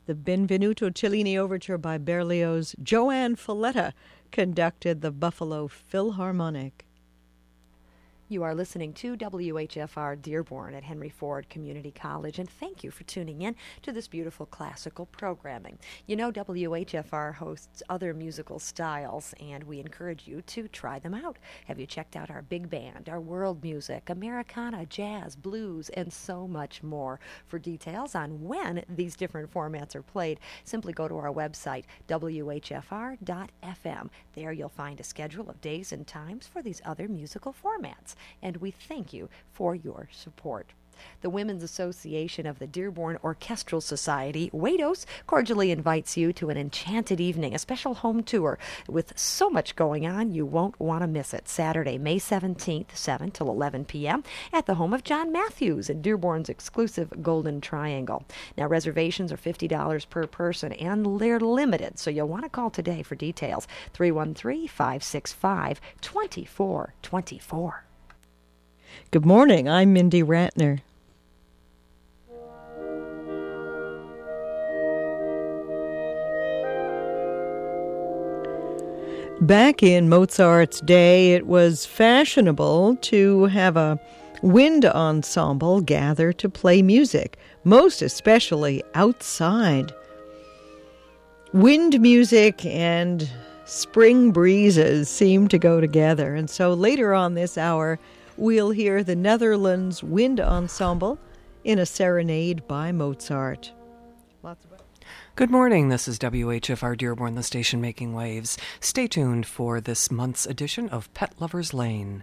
The Benvenuto Cellini Overture by Berlioz. Joanne Folletta conducted the Buffalo Philharmonic. You are listening to WHFR Dearborn at Henry Ford Community College, and thank you for tuning in to this beautiful classical programming. You know, WHFR hosts other musical styles, and we encourage you to try them out. Have you checked out our big band, our world music, Americana, jazz, blues, and so much more? For details on when these different formats are played, simply go to our website, whfr.fm. There you'll find a schedule of days and times for these other musical formats. And we thank you for your support. The Women's Association of the Dearborn Orchestral Society, WADOS, cordially invites you to an enchanted evening, a special home tour with so much going on you won't want to miss it. Saturday, May 17th, 7 till 11 p.m. at the home of John Matthews in Dearborn's exclusive Golden Triangle. Now, reservations are $50 per person, and they're limited, so you'll want to call today for details. 313-565-2424. Good morning. I'm Mindy Ratner. Back in Mozart's day, it was fashionable to have a wind ensemble gather to play music, most especially outside. Wind music and spring breezes seem to go together, and so later on this hour, we'll hear the Netherlands Wind Ensemble in a serenade by Mozart. Good morning, this is WHFR Dearborn, the station making waves. Stay tuned for this month's edition of Pet Lover's Lane.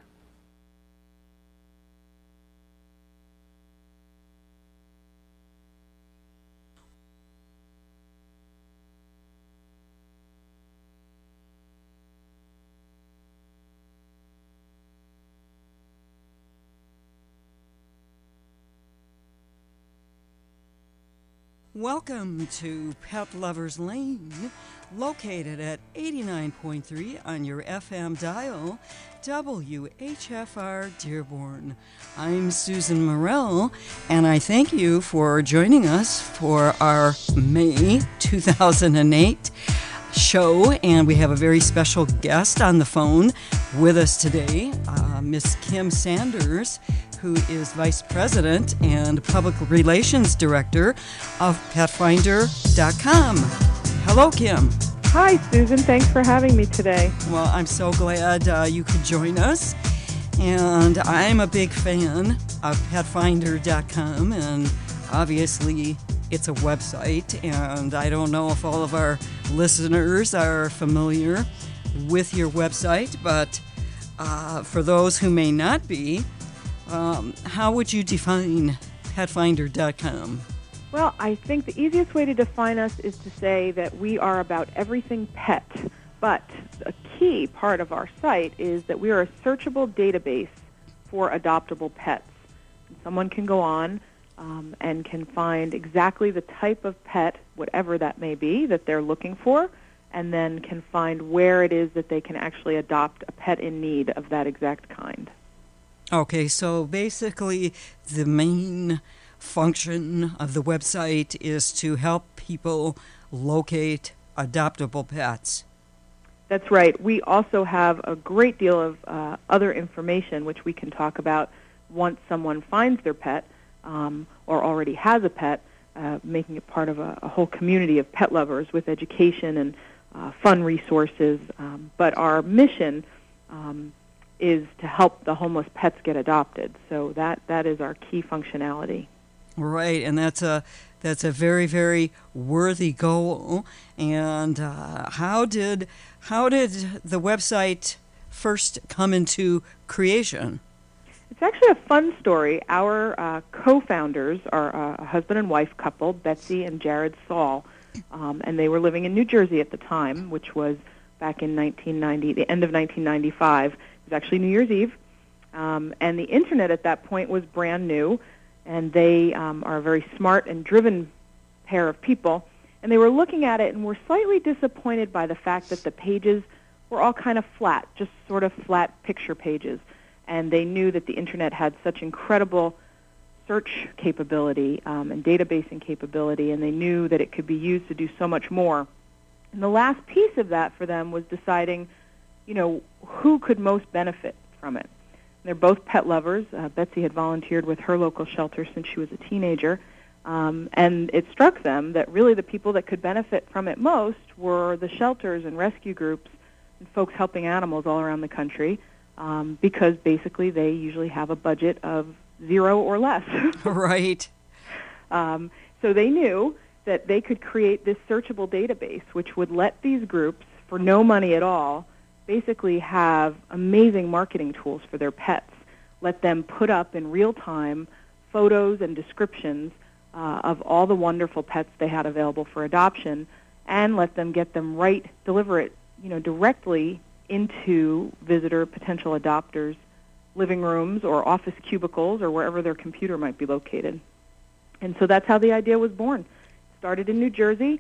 Welcome to Pet Lover's Lane, located at 89.3 on your FM dial, WHFR Dearborn. I'm Susan Morell, and I thank you for joining us for our May 2008 show, and we have a very special guest on the phone with us today, Miss Kim Sanders, who is Vice President and Public Relations Director of Petfinder.com. Hello, Kim. Hi, Susan. Thanks for having me today. Well, I'm so glad you could join us. And I'm a big fan of Petfinder.com, and obviously it's a website, and I don't know if all of our listeners are familiar with your website, but for those who may not be, how would you define Petfinder.com? Well, I think the easiest way to define us is to say that we are about everything pet. But a key part of our site is that we are a searchable database for adoptable pets. Someone can go on and can find exactly the type of pet, whatever that may be, that they're looking for, and then can find where it is that they can actually adopt a pet in need of that exact kind. Okay, so basically the main function of the website is to help people locate adoptable pets. That's right. We also have a great deal of other information which we can talk about once someone finds their pet or already has a pet, making it part of a whole community of pet lovers with education and fun resources. But our mission is to help the homeless pets get adopted. So that is our key functionality. Right, and that's a very, very worthy goal. And how did the website first come into creation? It's actually a fun story. Our co-founders are a husband and wife couple, Betsy and Jared Saul, and they were living in New Jersey at the time, which was back in 1990, the end of 1995. It was actually New Year's Eve, and the Internet at that point was brand new, and they are a very smart and driven pair of people, and they were looking at it and were slightly disappointed by the fact that the pages were all kind of flat, just sort of flat picture pages, and they knew that the Internet had such incredible search capability and databasing capability, and they knew that it could be used to do so much more. And the last piece of that for them was deciding, who could most benefit from it. They're both pet lovers. Betsy had volunteered with her local shelter since she was a teenager, and it struck them that really the people that could benefit from it most were the shelters and rescue groups and folks helping animals all around the country, because basically they usually have a budget of 0 or less. Right. So they knew that they could create this searchable database which would let these groups, for no money at all, basically have amazing marketing tools for their pets, let them put up in real time photos and descriptions of all the wonderful pets they had available for adoption, and let them get them deliver it, directly into potential adopters' living rooms or office cubicles or wherever their computer might be located. And so that's how the idea was born. It started in New Jersey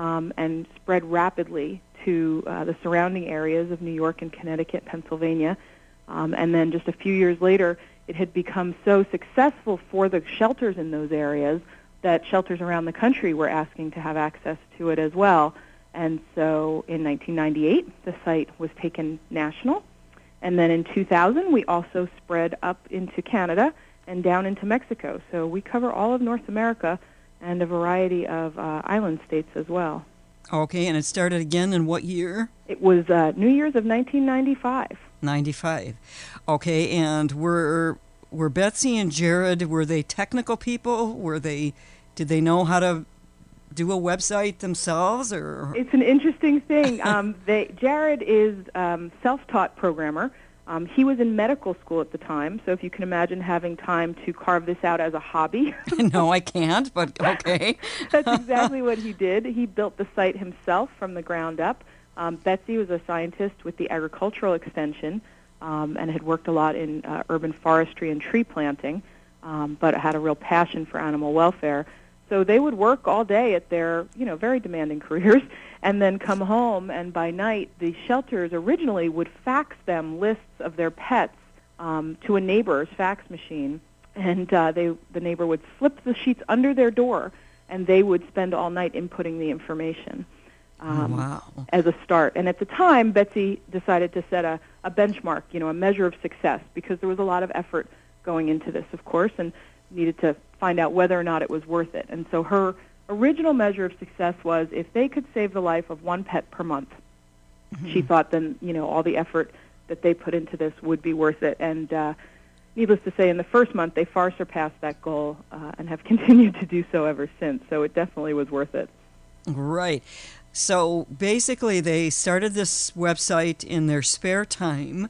and spread rapidly to the surrounding areas of New York and Connecticut, Pennsylvania. And then just a few years later, it had become so successful for the shelters in those areas that shelters around the country were asking to have access to it as well. And so in 1998, the site was taken national. And then in 2000, we also spread up into Canada and down into Mexico. So we cover all of North America and a variety of island states as well. Okay, and it started again in what year? It was New Year's of 1995. 95. Okay, and were Betsy and Jared, were they technical people? Did they know how to do a website themselves, or? It's an interesting thing. Jared is self-taught programmer. He was in medical school at the time, so if you can imagine having time to carve this out as a hobby. No, I can't, but okay. That's exactly what he did. He built the site himself from the ground up. Betsy was a scientist with the agricultural extension and had worked a lot in urban forestry and tree planting, but had a real passion for animal welfare. So they would work all day at their, very demanding careers, and then come home, and by night the shelters originally would fax them lists of their pets to a neighbor's fax machine, and the neighbor would slip the sheets under their door, and they would spend all night inputting the information as a start. And at the time, Betsy decided to set a benchmark, a measure of success, because there was a lot of effort going into this, of course, and needed to find out whether or not it was worth it. And so her original measure of success was if they could save the life of one pet per month. Mm-hmm. She thought then, all the effort that they put into this would be worth it. And needless to say, in the first month, they far surpassed that goal and have continued to do so ever since. So it definitely was worth it. Right. So basically, they started this website in their spare time.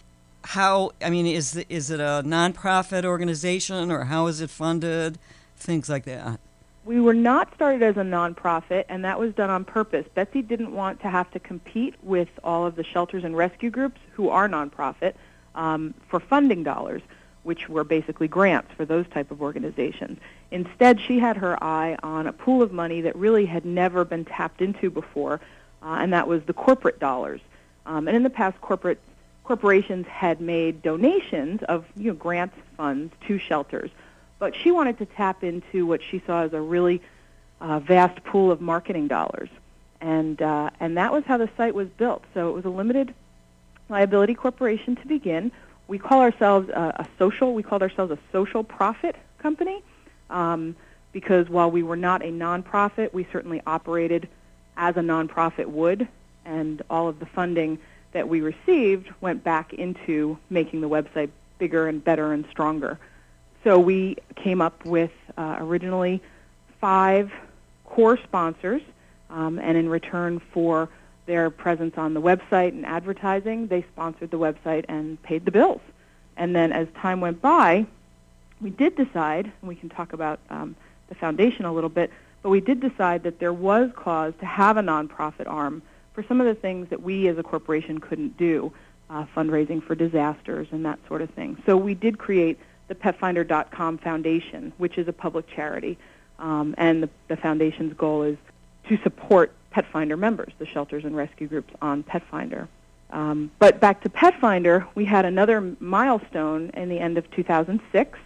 Is it a nonprofit organization, or how is it funded? Things like that. We were not started as a nonprofit, and that was done on purpose. Betsy didn't want to have to compete with all of the shelters and rescue groups who are nonprofit for funding dollars, which were basically grants for those type of organizations. Instead, she had her eye on a pool of money that really had never been tapped into before, and that was the corporate dollars. And in the past, corporations had made donations of grants funds to shelters, but she wanted to tap into what she saw as a really vast pool of marketing dollars, and that was how the site was built. So it was a limited liability corporation to begin. We call ourselves a social profit company, because while we were not a nonprofit, we certainly operated as a nonprofit would, and all of the funding that we received went back into making the website bigger and better and stronger. So we came up with originally 5 core sponsors, and in return for their presence on the website and advertising, they sponsored the website and paid the bills. And then as time went by, we did decide, and we can talk about the foundation a little bit, but we did decide that there was cause to have a nonprofit arm for some of the things that we as a corporation couldn't do, fundraising for disasters and that sort of thing. So we did create the PetFinder.com Foundation, which is a public charity, and the foundation's goal is to support PetFinder members, the shelters and rescue groups on PetFinder. But back to PetFinder, we had another milestone in the end of 2006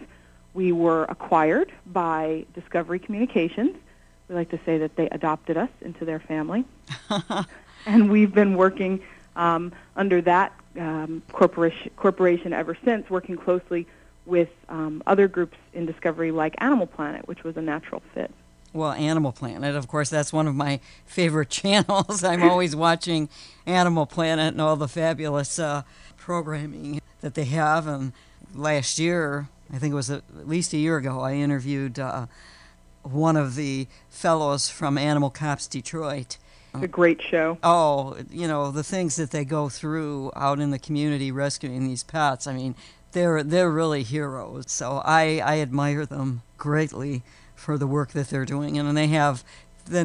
We were acquired by Discovery Communications. We like to say that they adopted us into their family. And we've been working under that corporation ever since, working closely with other groups in Discovery like Animal Planet, which was a natural fit. Well, Animal Planet, of course, that's one of my favorite channels. I'm always watching Animal Planet and all the fabulous programming that they have. And last year, I think it was at least a year ago, I interviewed one of the fellows from Animal Cops Detroit. It's a great show. Oh, the things that they go through out in the community rescuing these pets. I mean, they're really heroes. So I admire them greatly for the work that they're doing. And then they have the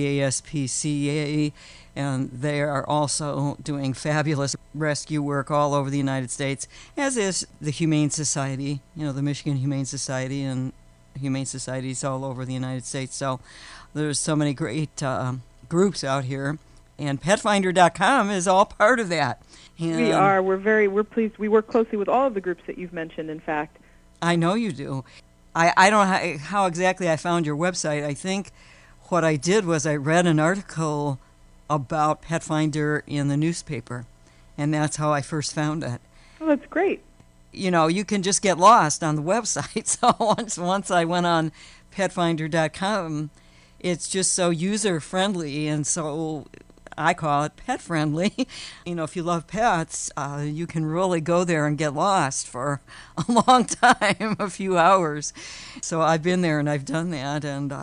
ASPCA, and they are also doing fabulous rescue work all over the United States, as is the Humane Society, the Michigan Humane Society and Humane Societies all over the United States. So there's so many great groups out here, and PetFinder.com is all part of that. And we are. We're pleased. We work closely with all of the groups that you've mentioned, in fact. I know you do. I don't know how exactly I found your website. I think what I did was I read an article about PetFinder in the newspaper, and that's how I first found it. Oh, that's great. You can just get lost on the website. So once I went on PetFinder.com, it's just so user-friendly, and so I call it pet-friendly. If you love pets, you can really go there and get lost for a long time, a few hours. So I've been there and I've done that, and,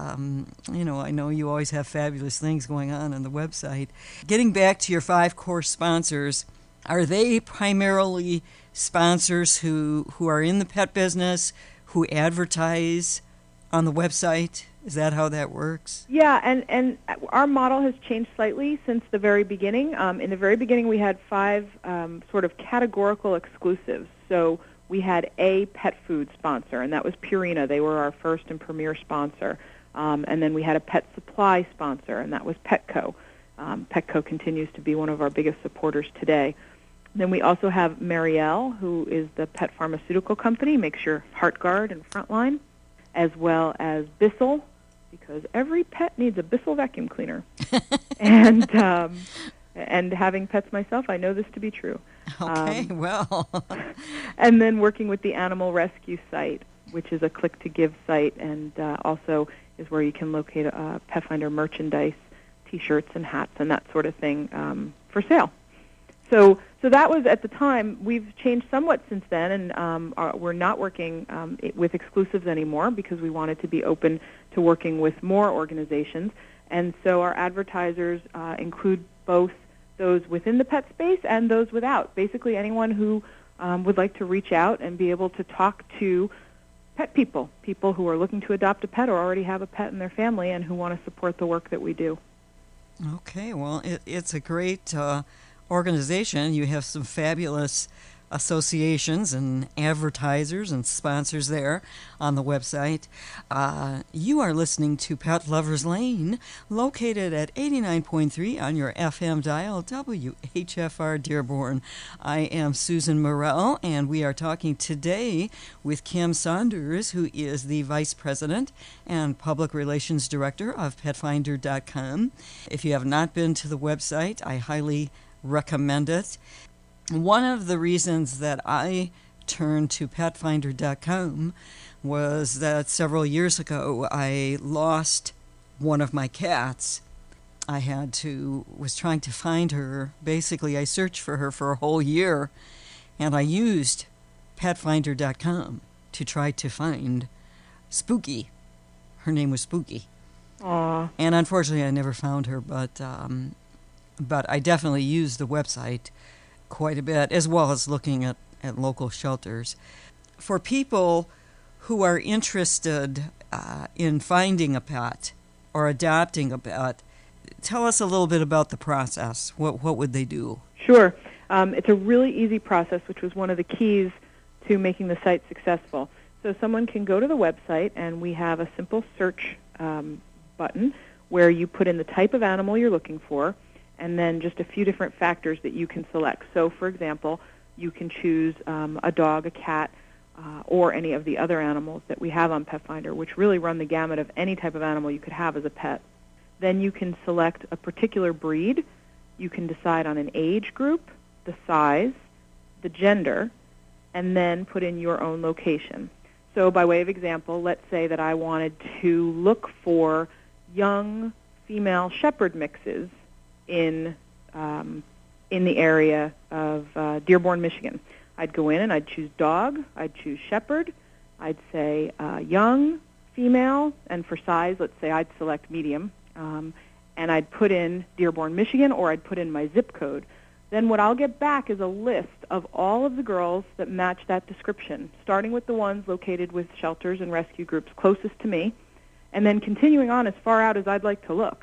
I know you always have fabulous things going on the website. Getting back to your 5 core sponsors, are they primarily sponsors who are in the pet business, who advertise on the website? Is that how that works? Yeah, and our model has changed slightly since the very beginning. In the very beginning, we had 5 sort of categorical exclusives. So we had a pet food sponsor, and that was Purina. They were our first and premier sponsor. And then we had a pet supply sponsor, and that was Petco. Petco continues to be one of our biggest supporters today. Then we also have Marielle, who is the pet pharmaceutical company, makes your HeartGuard and Frontline, as well as Bissell, because every pet needs a Bissell vacuum cleaner. And having pets myself, I know this to be true. Okay, well. And then working with the Animal Rescue site, which is a click-to-give site, and also is where you can locate PetFinder merchandise, T-shirts and hats and that sort of thing for sale. So that was at the time. We've changed somewhat since then, and we're not working with exclusives anymore because we wanted to be open to working with more organizations. And so our advertisers include both those within the pet space and those without. Basically, anyone who would like to reach out and be able to talk to pet people who are looking to adopt a pet or already have a pet in their family and who want to support the work that we do. Okay, well, it's a great organization. You have some fabulous associations and advertisers and sponsors there on the website. You are listening to Pet Lovers Lane, located at 89.3 on your FM dial, WHFR Dearborn. I am Susan Morell, and we are talking today with Kim Saunders, who is the Vice President and Public Relations Director of PetFinder.com. If you have not been to the website, I highly recommend it. One of the reasons that I turned to PetFinder.com was that several years ago I lost one of my cats. I was trying to find her. Basically, I searched for her for a whole year, and I used PetFinder.com to try to find Spooky. Her name was Spooky. Aww. And unfortunately, I never found her, but I definitely used the website quite a bit, as well as looking at local shelters. For people who are interested in finding a pet or adopting a pet, tell us a little bit about the process. What would they do? Sure. It's a really easy process, which was one of the keys to making the site successful. So someone can go to the website, and we have a simple search button where you put in the type of animal you're looking for, and then just a few different factors that you can select. So, for example, you can choose a dog, a cat, or any of the other animals that we have on PetFinder, which really run the gamut of any type of animal you could have as a pet. Then you can select a particular breed. You can decide on an age group, the size, the gender, and then put in your own location. So by way of example, let's say that I wanted to look for young female shepherd mixes in the area of Dearborn, Michigan. I'd go in and I'd choose dog, I'd choose shepherd, I'd say young, female, and for size, let's say I'd select medium, and I'd put in Dearborn, Michigan, or I'd put in my zip code. Then what I'll get back is a list of all of the girls that match that description, starting with the ones located with shelters and rescue groups closest to me, and then continuing on as far out as I'd like to look.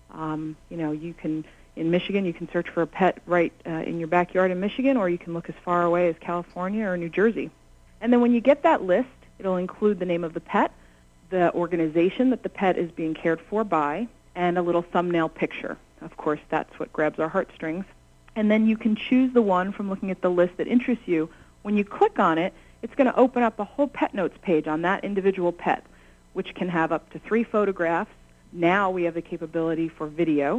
You can, in Michigan, you can search for a pet right in your backyard in Michigan, or you can look as far away as California or New Jersey. And then when you get that list, it'll include the name of the pet, the organization that the pet is being cared for by, and a little thumbnail picture. Of course, that's what grabs our heartstrings. And then you can choose the one from looking at the list that interests you. When you click on it, it's going to open up a whole pet notes page on that individual pet, which can have up to 3 photographs. Now we have the capability for video,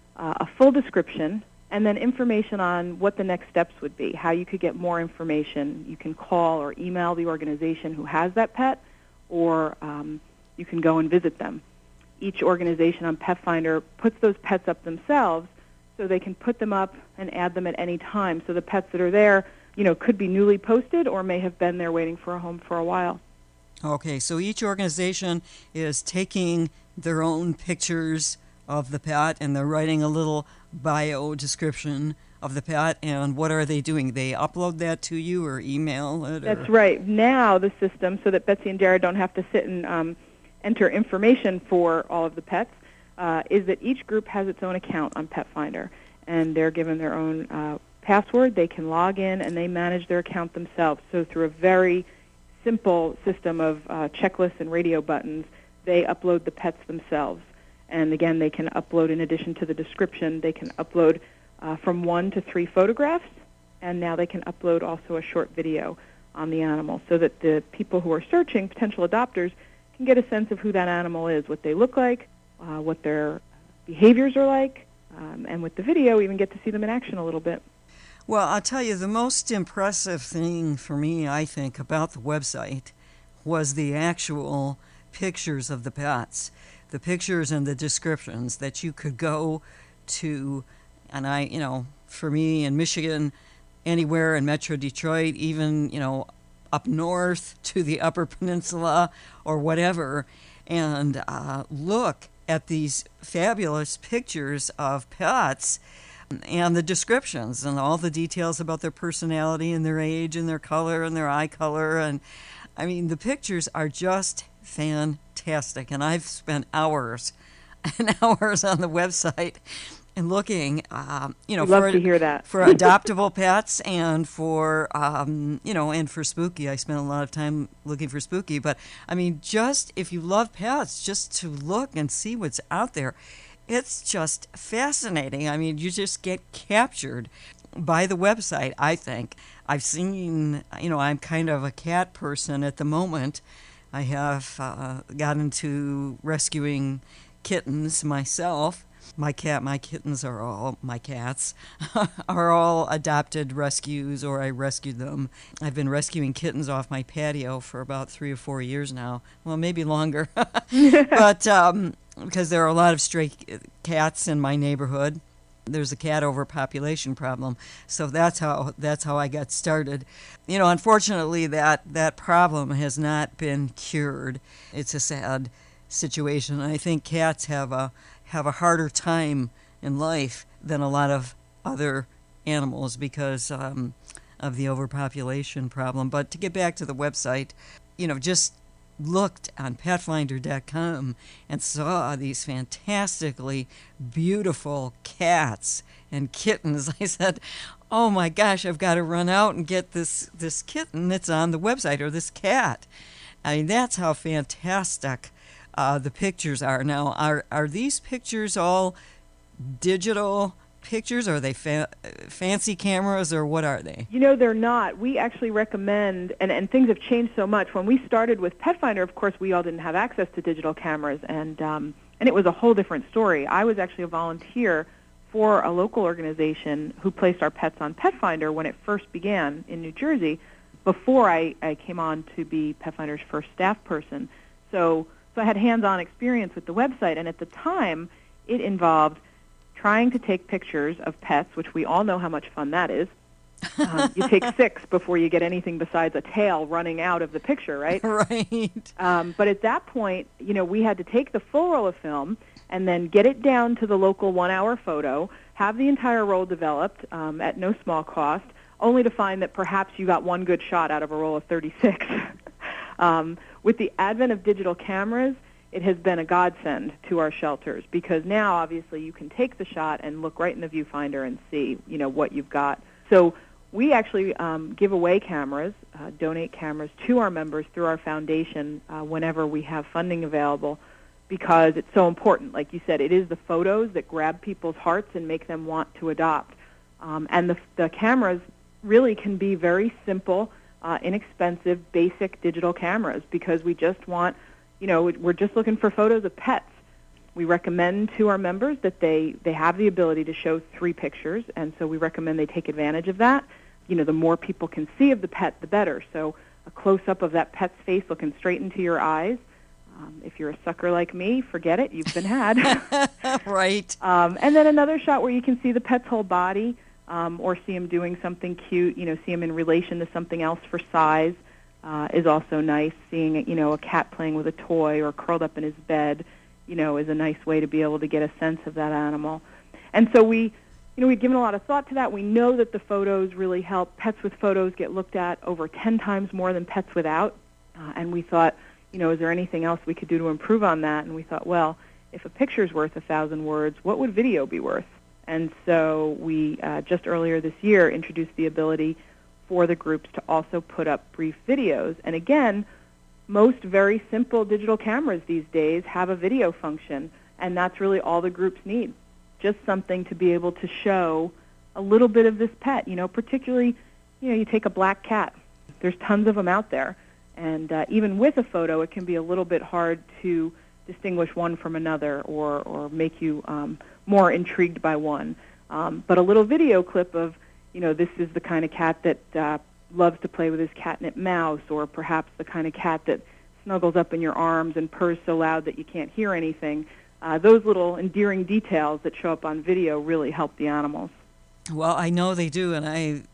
a full description, and then information on what the next steps would be, how you could get more information. You can call or email the organization who has that pet, or you can go and visit them. Each organization on PetFinder puts those pets up themselves, so they can put them up and add them at any time. So the pets that are there, could be newly posted or may have been there waiting for a home for a while. Okay, so each organization is taking their own pictures of the pet, and they're writing a little bio description of the pet, and what are they doing? They upload that to you or email it? That's right. Now the system, so that Betsy and Jared don't have to sit and enter information for all of the pets, is that each group has its own account on PetFinder, and they're given their own password. They can log in, and they manage their account themselves. So through a very simple system of checklists and radio buttons, they upload the pets themselves. And again, they can upload, in addition to the description, they can upload from 1 to 3 photographs, and now they can upload also a short video on the animal, so that the people who are searching, potential adopters, can get a sense of who that animal is, what they look like, what their behaviors are like, and with the video, even get to see them in action a little bit. Well, I'll tell you, the most impressive thing for me, I think, about the website was the actual pictures of the pets, the pictures and the descriptions that you could go to. And for me in Michigan, anywhere in Metro Detroit, even, up north to the Upper Peninsula or whatever, and look at these fabulous pictures of pets and the descriptions and all the details about their personality and their age and their color and their eye color. And I mean, the pictures are just fantastic. And I've spent hours and hours on the website and looking, I'd love to hear that. for adoptable pets and for, and for Spooky. I spent a lot of time looking for Spooky. But, I mean, just if you love pets, just to look and see what's out there, it's just fascinating. I mean, you just get captured by the website, I think. I've seen, I'm kind of a cat person at the moment. I have got into rescuing kittens myself. My kittens are all, my cats, are all adopted rescues, or I rescued them. I've been rescuing kittens off my patio for about 3 or 4 years now. Well, maybe longer. But because there are a lot of stray cats in my neighborhood. There's a cat overpopulation problem. So that's how I got started. Unfortunately, that problem has not been cured. It's a sad situation. I think cats have a harder time in life than a lot of other animals because of the overpopulation problem. But to get back to the website, just looked on petfinder.com and saw these fantastically beautiful cats and kittens. I said, oh my gosh, I've got to run out and get this kitten that's on the website, or this cat. I mean, that's how fantastic the pictures are. Now, are these pictures all digital pictures? Are they fancy cameras, or what are they? They're not. We actually recommend, and things have changed so much. When we started with Pet Finder, of course, we all didn't have access to digital cameras, and it was a whole different story. I was actually a volunteer for a local organization who placed our pets on Pet Finder when it first began in New Jersey, before I came on to be Pet Finder's first staff person. So I had hands-on experience with the website, and at the time, it involved trying to take pictures of pets, which we all know how much fun that is. You take 6 before you get anything besides a tail running out of the picture, right? Right. But at that point, we had to take the full roll of film and then get it down to the local 1-hour photo, have the entire roll developed at no small cost, only to find that perhaps you got one good shot out of a roll of 36. With the advent of digital cameras, it has been a godsend to our shelters, because now, obviously, you can take the shot and look right in the viewfinder and see, what you've got. So we actually give away cameras, donate cameras to our members through our foundation whenever we have funding available, because it's so important. Like you said, it is the photos that grab people's hearts and make them want to adopt. And the cameras really can be very simple, inexpensive, basic digital cameras, because we just want, we're just looking for photos of pets. We recommend to our members that they have the ability to show 3 pictures, and so we recommend they take advantage of that. The more people can see of the pet, the better. So a close-up of that pet's face looking straight into your eyes. If you're a sucker like me, forget it. You've been had. Right. And then another shot where you can see the pet's whole body, or see him doing something cute, see him in relation to something else for size, is also nice. Seeing, a cat playing with a toy or curled up in his bed, is a nice way to be able to get a sense of that animal. And so we've given a lot of thought to that. We know that the photos really help. Pets with photos get looked at over 10 times more than pets without. And we thought, is there anything else we could do to improve on that? And we thought, well, if a picture's worth 1,000 words, what would video be worth? And so we, just earlier this year, introduced the ability for the groups to also put up brief videos. And again, most very simple digital cameras these days have a video function, and that's really all the groups need. Just something to be able to show a little bit of this pet, particularly, you take a black cat. There's tons of them out there. And even with a photo, it can be a little bit hard to distinguish one from another, or make you more intrigued by one. But a little video clip of, this is the kind of cat that loves to play with his catnip mouse, or perhaps the kind of cat that snuggles up in your arms and purrs so loud that you can't hear anything. Those little endearing details that show up on video really help the animals. Well, I know they do, and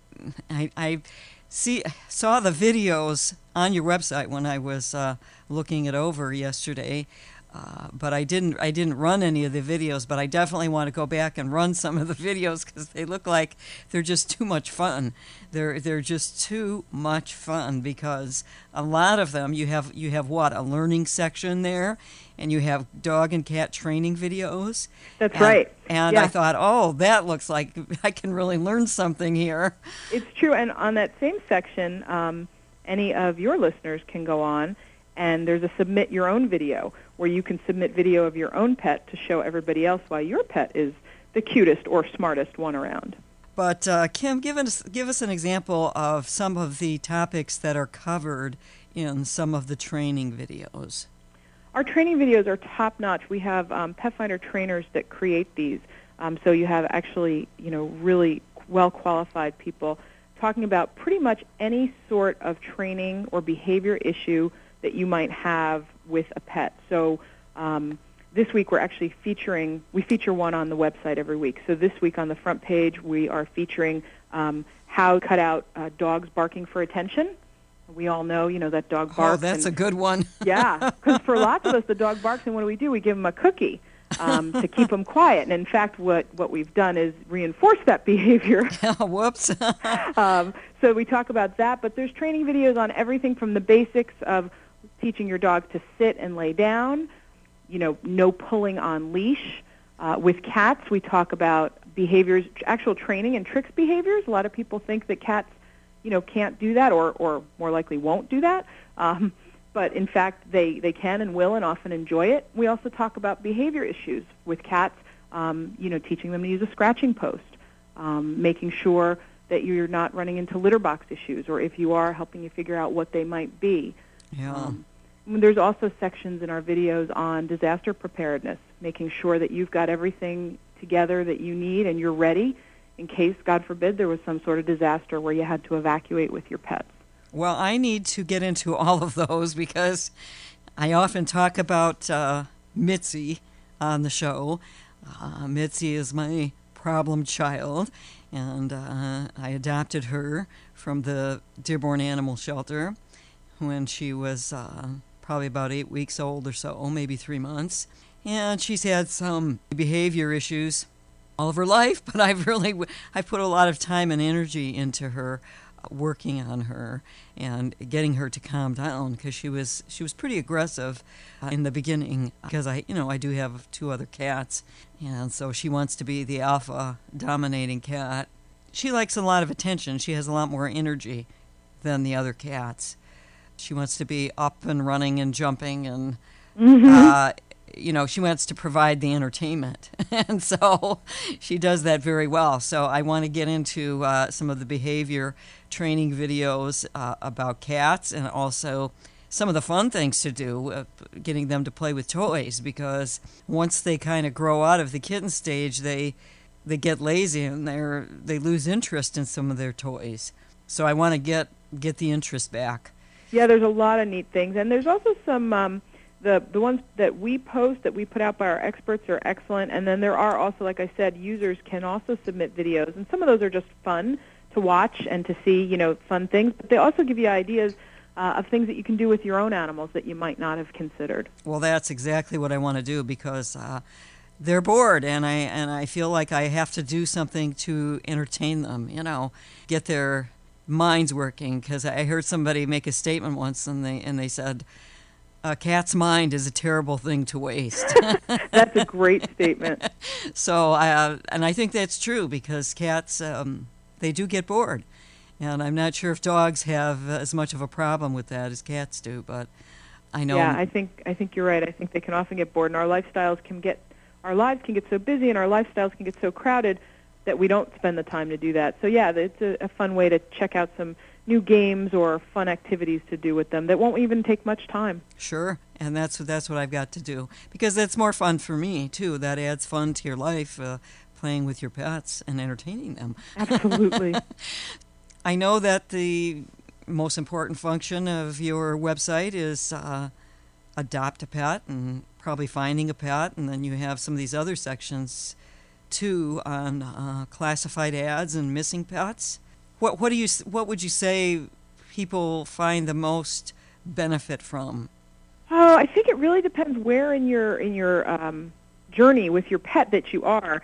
I saw the videos on your website when I was looking it over yesterday. But I didn't run any of the videos, but I definitely want to go back and run some of the videos, because they look like they're just too much fun. They're just too much fun, because a lot of them you have a learning section there, and you have dog and cat training videos. That's right. And yeah. I thought, that looks like I can really learn something here. It's true. And on that same section, any of your listeners can go on, and there's a submit your own video, where you can submit video of your own pet to show everybody else why your pet is the cutest or smartest one around. But Kim, give us an example of some of the topics that are covered in some of the training videos. Our training videos are top-notch. We have Pet Finder trainers that create these. So you have actually, really well-qualified people talking about pretty much any sort of training or behavior issue that you might have with a pet. So this week we're actually we feature one on the website every week. So this week on the front page we are featuring how to cut out dogs barking for attention. We all know, that dog barks. Oh, that's a good one. Yeah, because for lots of us, the dog barks, and what do? We give him a cookie to keep him quiet. And in fact, what we've done is reinforce that behavior. Whoops. So we talk about that, but there's training videos on everything from the basics of teaching your dog to sit and lay down, no pulling on leash. With cats, we talk about behaviors, actual training and tricks behaviors. A lot of people think that cats, can't do that, or more likely won't do that. But in fact, they can and will and often enjoy it. We also talk about behavior issues with cats, teaching them to use a scratching post, making sure that you're not running into litter box issues, or if you are, helping you figure out what they might be. Yeah. There's also sections in our videos on disaster preparedness, making sure that you've got everything together that you need and you're ready in case, God forbid, there was some sort of disaster where you had to evacuate with your pets. Well, I need to get into all of those because I often talk about Mitzi on the show. Mitzi is my problem child, and I adopted her from the Dearborn Animal Shelter when she was probably about 8 weeks old or so, maybe 3 months. And she's had some behavior issues all of her life, but I've put a lot of time and energy into her, working on her and getting her to calm down, because she was pretty aggressive in the beginning, because I do have 2 other cats, and so she wants to be the alpha dominating cat. She likes a lot of attention. She has a lot more energy than the other cats. She wants to be up and running and jumping, and she wants to provide the entertainment. And so she does that very well. So I want to get into some of the behavior training videos about cats, and also some of the fun things to do, getting them to play with toys, because once they kind of grow out of the kitten stage, they get lazy and they lose interest in some of their toys. So I want to get the interest back. Yeah, there's a lot of neat things. And there's also some... The ones that we post, that we put out by our experts, are excellent. And then there are also, like I said, users can also submit videos. And some of those are just fun to watch and to see, fun things. But they also give you ideas of things that you can do with your own animals that you might not have considered. Well, that's exactly what I want to do, because they're bored, and I feel like I have to do something to entertain them, get their minds working. Because I heard somebody make a statement once, and they said, a cat's mind is a terrible thing to waste. That's a great statement. So, and I think that's true, because cats, they do get bored. And I'm not sure if dogs have as much of a problem with that as cats do, but I know. Yeah, I think you're right. I think they can often get bored, and our lives can get so busy, and our lifestyles can get so crowded that we don't spend the time to do that. So yeah, it's a fun way to check out some new games or fun activities to do with them that won't even take much time. Sure, and that's what I've got to do, because that's more fun for me too. That adds fun to your life, playing with your pets and entertaining them. Absolutely. I know that the most important function of your website is adopt a pet and probably finding a pet, and then you have some of these other sections too on classified ads and missing pets. What would you say people find the most benefit from? Oh, I think it really depends where in your journey with your pet that you are.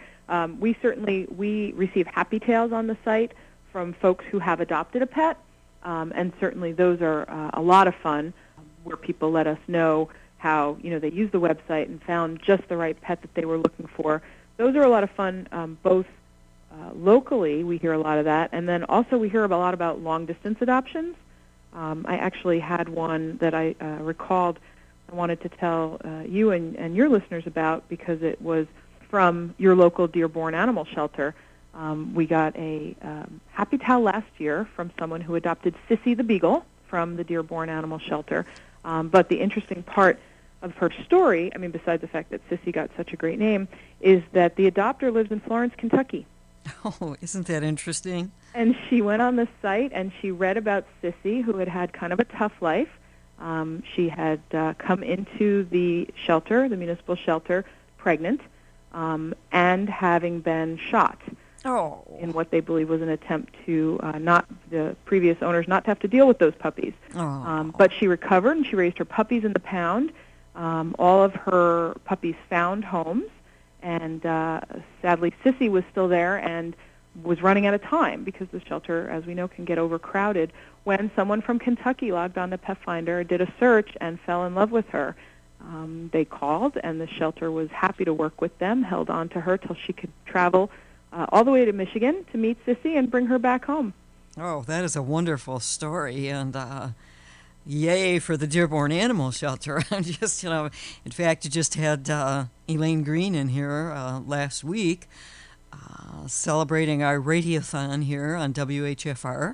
We receive happy tales on the site from folks who have adopted a pet, and certainly those are a lot of fun, where people let us know how they used the website and found just the right pet that they were looking for. Those are a lot of fun, both locally. We hear a lot of that, and then also we hear a lot about long-distance adoptions. I actually had one that I recalled I wanted to tell you and your listeners about, because it was from your local Dearborn Animal Shelter. We got a happy towel last year from someone who adopted Sissy the Beagle from the Dearborn Animal Shelter. But the interesting part of her story, besides the fact that Sissy got such a great name, is that the adopter lives in Florence, Kentucky. Oh, isn't that interesting? And she went on the site and she read about Sissy, who had kind of a tough life. She had come into the shelter, the municipal shelter, pregnant, and having been shot. Oh. In what they believe was an attempt to the previous owners not to have to deal with those puppies. Oh. But she recovered, and she raised her puppies in the pound. All of her puppies found homes, and sadly Sissy was still there and was running out of time, because the shelter, as we know, can get overcrowded, when someone from Kentucky logged on to PetFinder, did a search, and fell in love with her. They called, and the shelter was happy to work with them, held on to her till she could travel all the way to Michigan to meet Sissy and bring her back home. Oh, that is a wonderful story, and yay for the Dearborn Animal Shelter. I'm just, in fact, you just had Elaine Green in here last week, celebrating our radiothon here on WHFR.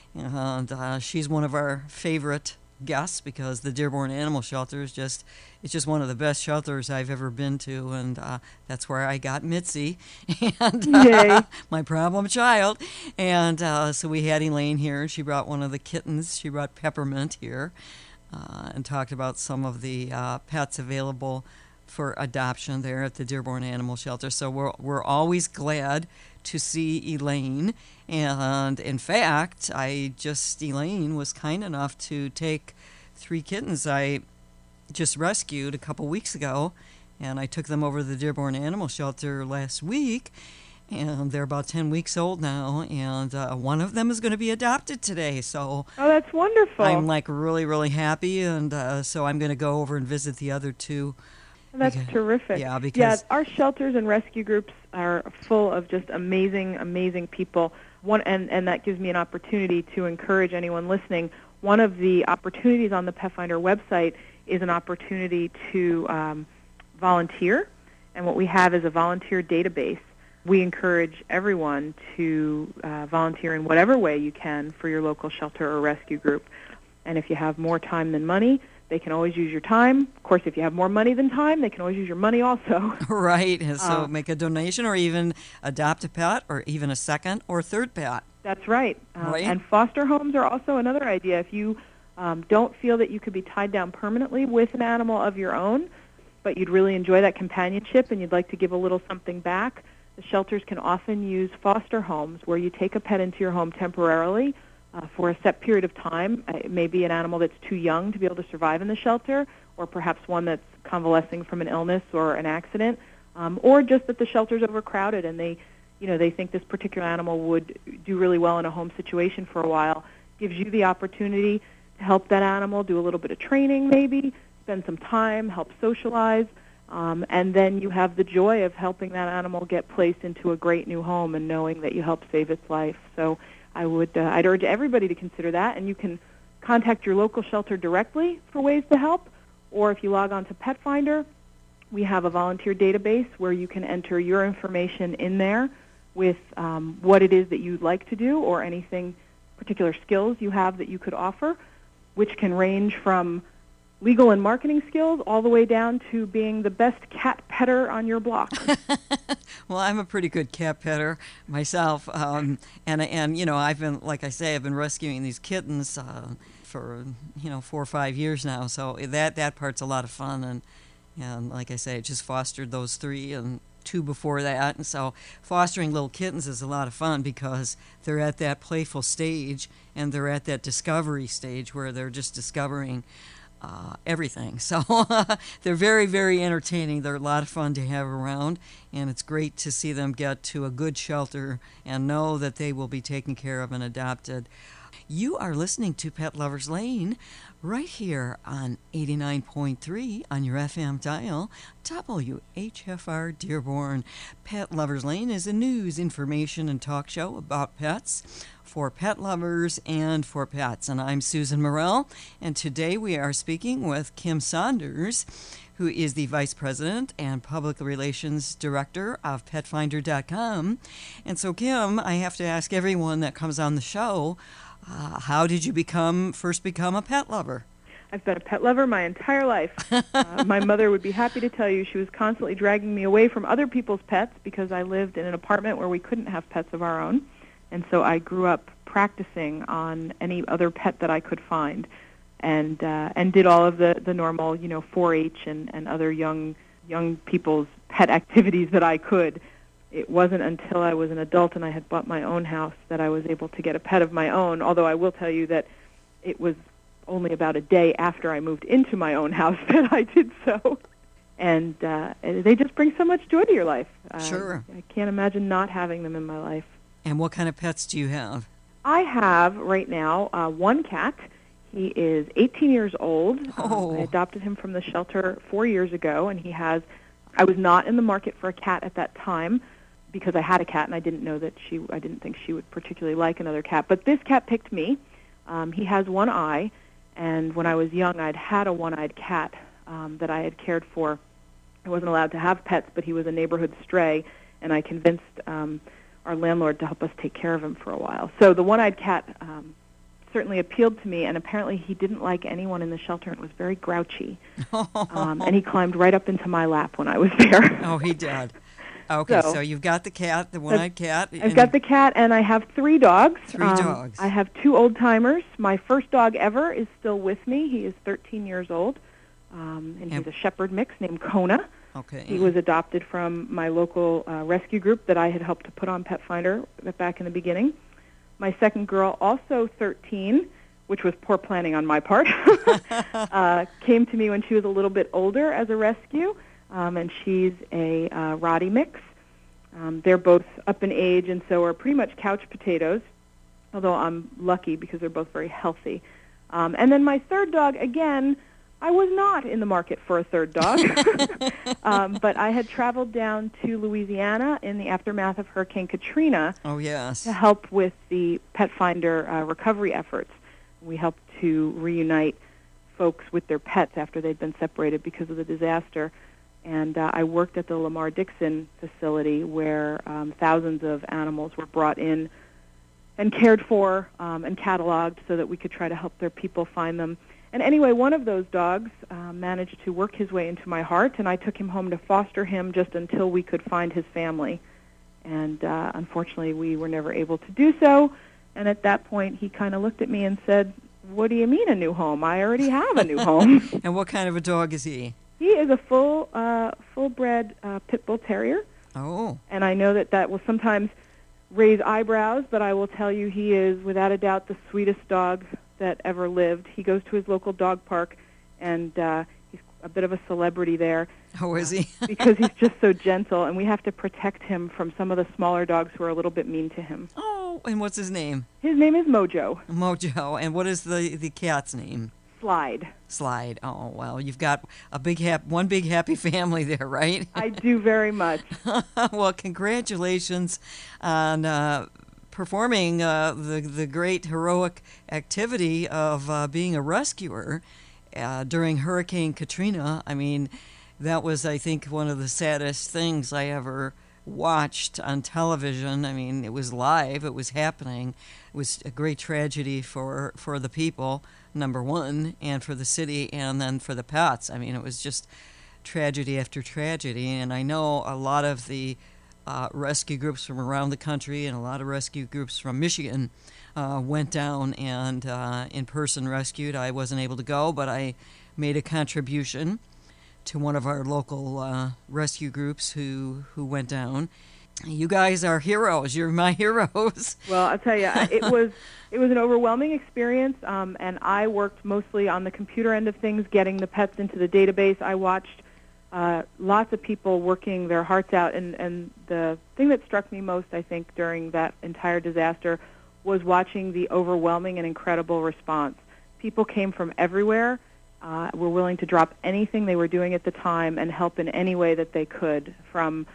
And she's one of our favorite guests because the Dearborn Animal Shelter is just one of the best shelters I've ever been to, and that's where I got Mitzi, and my problem child. And so we had Elaine here. She brought one of the kittens. She brought Peppermint here, and talked about some of the pets available for adoption there at the Dearborn Animal Shelter. So we're always glad to see Elaine. And in fact, Elaine was kind enough to take 3 kittens I just rescued a couple weeks ago, and I took them over to the Dearborn Animal Shelter last week, and they're about 10 weeks old now, and one of them is going to be adopted today. So that's wonderful. I'm like really, really happy, and so I'm going to go over and visit the other 2. That's terrific. Yeah, because our shelters and rescue groups are full of just amazing, amazing people. And that gives me an opportunity to encourage anyone listening. One of the opportunities on the PetFinder website is an opportunity to volunteer, and what we have is a volunteer database. We encourage everyone to volunteer in whatever way you can for your local shelter or rescue group. And if you have more time than money, they can always use your time. Of course, if you have more money than time, they can always use your money also. Right. And so make a donation or even adopt a pet or even a second or third pet. That's right. Right. And foster homes are also another idea. If you don't feel that you could be tied down permanently with an animal of your own, but you'd really enjoy that companionship and you'd like to give a little something back, the shelters can often use foster homes where you take a pet into your home temporarily for a set period of time. It may be an animal that's too young to be able to survive in the shelter, or perhaps one that's convalescing from an illness or an accident, or just that the shelter's overcrowded and they think this particular animal would do really well in a home situation for a while. Gives you the opportunity to help that animal, do a little bit of training maybe, spend some time, help socialize, and then you have the joy of helping that animal get placed into a great new home and knowing that you helped save its life. So I'd urge everybody to consider that, and you can contact your local shelter directly for ways to help, or if you log on to PetFinder, we have a volunteer database where you can enter your information in there with what it is that you'd like to do or anything, particular skills you have that you could offer, which can range from legal and marketing skills all the way down to being the best cat petter on your block. Well, I'm a pretty good cat petter myself, and I've been, like I say, I've been rescuing these kittens for 4 or 5 years now. So that part's a lot of fun, and like I say, I just fostered those 3 and 2 before that, and so fostering little kittens is a lot of fun because they're at that playful stage and they're at that discovery stage where they're just discovering everything. So they're very, very entertaining. They're a lot of fun to have around, and it's great to see them get to a good shelter and know that they will be taken care of and adopted. You are listening to Pet Lovers Lane right here on 89.3 on your FM dial, WHFR Dearborn. Pet Lovers Lane is a news, information, and talk show about pets for pet lovers and for pets. And I'm Susan Morell, and today we are speaking with Kim Saunders, who is the Vice President and Public Relations Director of PetFinder.com. And so, Kim, I have to ask everyone that comes on the show, how did you first become a pet lover? I've been a pet lover my entire life. My mother would be happy to tell you she was constantly dragging me away from other people's pets because I lived in an apartment where we couldn't have pets of our own. And so I grew up practicing on any other pet that I could find, and did all of the normal, 4-H and other young people's pet activities that I could. It wasn't until I was an adult and I had bought my own house that I was able to get a pet of my own, although I will tell you that it was only about a day after I moved into my own house that I did so. And they just bring so much joy to your life. Sure. I can't imagine not having them in my life. And what kind of pets do you have? I have right now one cat. He is 18 years old. I adopted him from the shelter 4 years ago, and I was not in the market for a cat at that time because I had a cat and I didn't think she would particularly like another cat. But this cat picked me. He has one eye, and when I was young, I'd had a one-eyed cat that I had cared for I wasn't allowed to have pets, but he was a neighborhood stray, and I convinced our landlord to help us take care of him for a while. So the one-eyed cat certainly appealed to me, and apparently he didn't like anyone in the shelter and was very grouchy. And he climbed right up into my lap when I was there. Oh, he did. Okay, so you've got the cat, the one-eyed cat. I've got the cat, and I have 3 dogs. 3 dogs. I have 2 old-timers. My first dog ever is still with me. He is 13 years old, and he's a shepherd mix named Kona. Okay. He was adopted from my local rescue group that I had helped to put on Pet Finder back in the beginning. My second girl, also 13, which was poor planning on my part, came to me when she was a little bit older as a rescue, and she's a Rottie mix. They're both up in age and so are pretty much couch potatoes, although I'm lucky because they're both very healthy. And then my third dog, again, I was not in the market for a third dog, but I had traveled down to Louisiana in the aftermath of Hurricane Katrina to help with the Pet Finder recovery efforts. We helped to reunite folks with their pets after they'd been separated because of the disaster. And I worked at the Lamar Dixon facility where thousands of animals were brought in and cared for and cataloged so that we could try to help their people find them. And anyway, one of those dogs managed to work his way into my heart, and I took him home to foster him just until we could find his family. And unfortunately, we were never able to do so. And at that point, he kind of looked at me and said, "What do you mean a new home? I already have a new home." And what kind of a dog is he? He is a full-bred pit bull terrier. Oh. And I know that will sometimes raise eyebrows, but I will tell you he is, without a doubt, the sweetest dog that ever lived. He goes to his local dog park, and he's a bit of a celebrity there. Oh, is he? Because he's just so gentle, and we have to protect him from some of the smaller dogs who are a little bit mean to him. Oh, and what's his name? His name is Mojo. Mojo. And what is the cat's name? Slide. Slide. Oh, well, you've got one big happy family there, right? I do very much. Well, congratulations on performing the great heroic activity of being a rescuer during Hurricane Katrina. I mean, that was, I think, one of the saddest things I ever watched on television. I mean, it was live. It was happening. It was a great tragedy for the people, number one, and for the city, and then for the pets. I mean, it was just tragedy after tragedy. And I know a lot of the rescue groups from around the country and a lot of rescue groups from Michigan went down and in person rescued. I wasn't able to go, but I made a contribution to one of our local rescue groups who went down. You guys are heroes. You're my heroes. Well, I'll tell you, it was an overwhelming experience, and I worked mostly on the computer end of things, getting the pets into the database. I watched lots of people working their hearts out, and the thing that struck me most, I think, during that entire disaster was watching the overwhelming and incredible response. People came from everywhere, were willing to drop anything they were doing at the time and help in any way that they could, from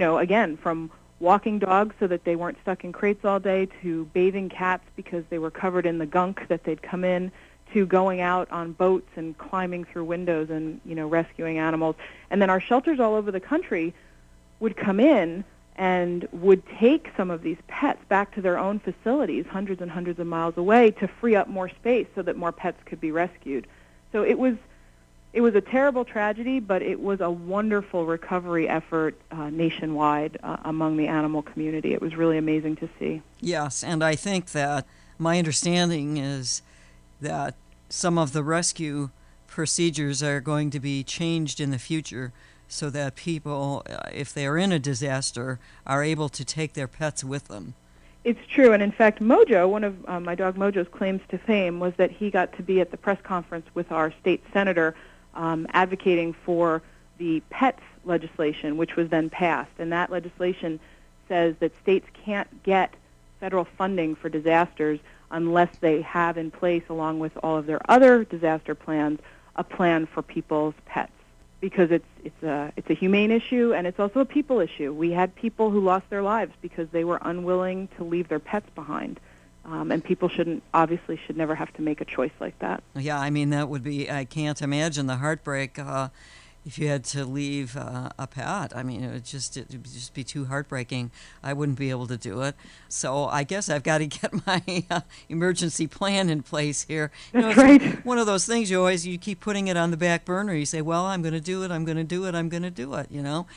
walking dogs so that they weren't stuck in crates all day, to bathing cats because they were covered in the gunk that they'd come in, to going out on boats and climbing through windows and, rescuing animals. And then our shelters all over the country would come in and would take some of these pets back to their own facilities, hundreds and hundreds of miles away, to free up more space so that more pets could be rescued. So it was a terrible tragedy, but it was a wonderful recovery effort nationwide among the animal community. It was really amazing to see. Yes, and I think that my understanding is that some of the rescue procedures are going to be changed in the future so that people, if they are in a disaster, are able to take their pets with them. It's true, and in fact, Mojo, one of my dog Mojo's claims to fame was that he got to be at the press conference with our state senator advocating for the pets legislation, which was then passed. And that legislation says that states can't get federal funding for disasters unless they have in place, along with all of their other disaster plans, a plan for people's pets. Because it's a humane issue, and it's also a people issue. We had people who lost their lives because they were unwilling to leave their pets behind. And people should never have to make a choice like that. Yeah, I mean, that would be, I can't imagine the heartbreak. if you had to leave a pet. I mean, it would just be too heartbreaking. I wouldn't be able to do it. So I guess I've got to get my emergency plan in place here. That's right. One of those things you keep putting it on the back burner. You say, well, I'm going to do it, I'm going to do it, I'm going to do it,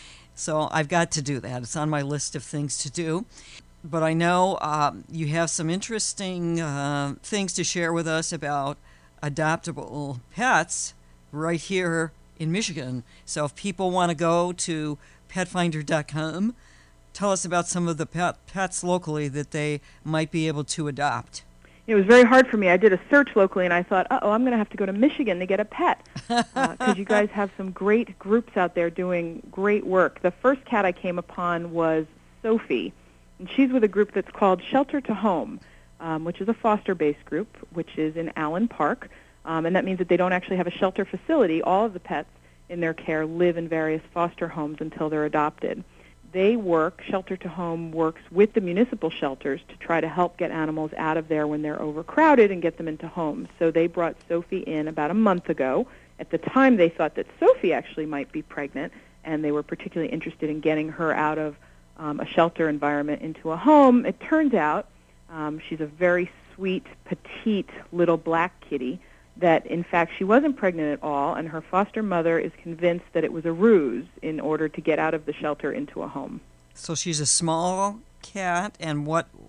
So I've got to do that. It's on my list of things to do. But I know you have some interesting things to share with us about adoptable pets right here in Michigan. So if people want to go to petfinder.com, tell us about some of the pets locally that they might be able to adopt. It was very hard for me. I did a search locally, and I thought, I'm going to have to go to Michigan to get a pet, because you guys have some great groups out there doing great work. The first cat I came upon was Sophie, and she's with a group that's called Shelter to Home, which is a foster-based group, which is in Allen Park, and that means that they don't actually have a shelter facility. All of the pets in their care live in various foster homes until they're adopted. Shelter to Home works with the municipal shelters to try to help get animals out of there when they're overcrowded and get them into homes. So they brought Sophie in about a month ago. At the time, they thought that Sophie actually might be pregnant, and they were particularly interested in getting her out of a shelter environment into a home. It turns out she's a very sweet, petite little black kitty that, in fact, she wasn't pregnant at all, and her foster mother is convinced that it was a ruse in order to get out of the shelter into a home. So she's a small cat, and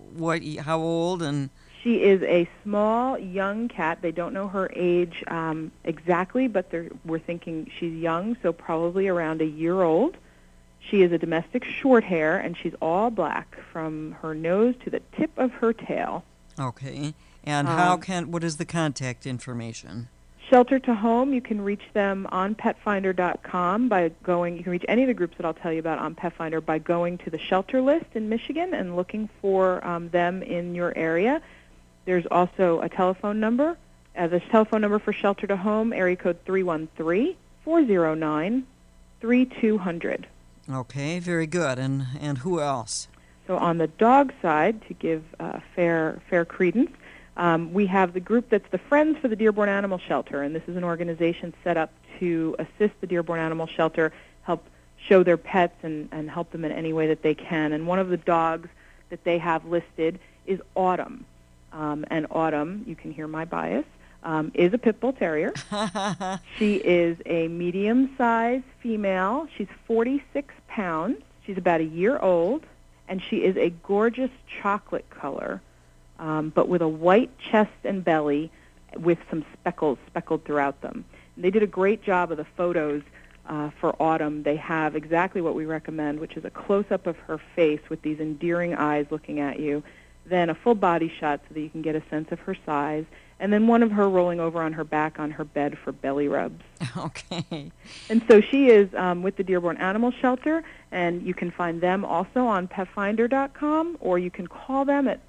how old? And she is a small, young cat. They don't know her age exactly, but we're thinking she's young, so probably around a year old. She is a domestic short hair, and she's all black from her nose to the tip of her tail. Okay. And what is the contact information? Shelter to Home, you can reach them on petfinder.com you can reach any of the groups that I'll tell you about on Petfinder by going to the shelter list in Michigan and looking for them in your area. There's also a telephone number. The telephone number for Shelter to Home, area code 313-409-3200. Okay, very good. And who else? So on the dog side, to give fair credence, we have the group that's the Friends for the Dearborn Animal Shelter, and this is an organization set up to assist the Dearborn Animal Shelter, help show their pets and help them in any way that they can. And one of the dogs that they have listed is Autumn. And Autumn, you can hear my bias, is a pit bull terrier. She is a medium-sized female. She's 46 pounds. She's about a year old, and she is a gorgeous chocolate color, but with a white chest and belly with some speckles speckled throughout them. And they did a great job of the photos for Autumn. They have exactly what we recommend, which is a close-up of her face with these endearing eyes looking at you, then a full body shot so that you can get a sense of her size, and then one of her rolling over on her back on her bed for belly rubs. Okay. And so she is with the Dearborn Animal Shelter, and you can find them also on petfinder.com, or you can call them at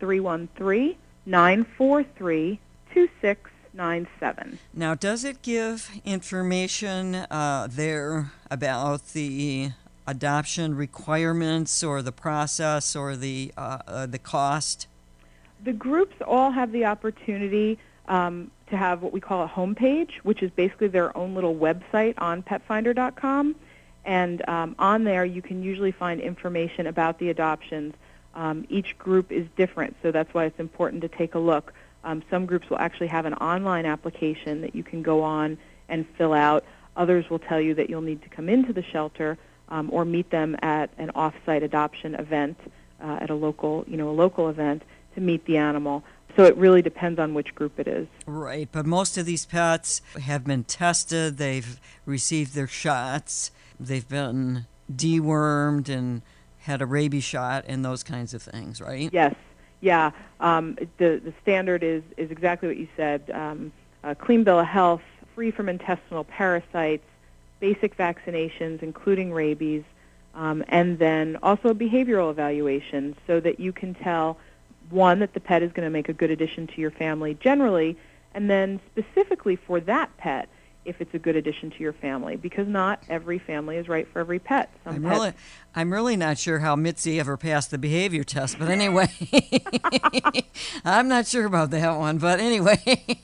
313-943-2697. Now, does it give information there about the adoption requirements or the process or the cost? The groups all have the opportunity to have what we call a homepage, which is basically their own little website on petfinder.com. And on there, you can usually find information about the adoptions. Each group is different, so that's why it's important to take a look. Some groups will actually have an online application that you can go on and fill out. Others will tell you that you'll need to come into the shelter or meet them at an off-site adoption event at a local event to meet the animal. So it really depends on which group it is. Right, but most of these pets have been tested. They've received their shots. They've been dewormed and had a rabies shot and those kinds of things, right? Yes. Yeah. The standard is exactly what you said. A clean bill of health, free from intestinal parasites, basic vaccinations, including rabies, and then also a behavioral evaluation so that you can tell, one, that the pet is going to make a good addition to your family generally, and then specifically for that pet, if it's a good addition to your family, because not every family is right for every pet. I'm really not sure how Mitzi ever passed the behavior test, but anyway, I'm not sure about that one, but anyway.